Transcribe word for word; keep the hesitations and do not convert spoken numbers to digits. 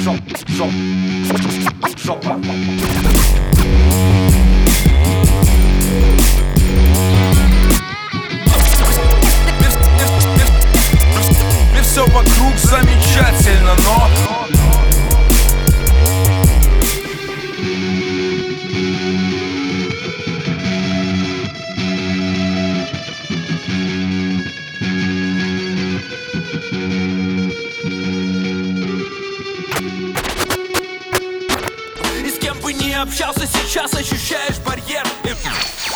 Жоп, жопа. Мне все вокруг замечательно, но И с кем бы ни общался, сейчас ощущаешь барьер.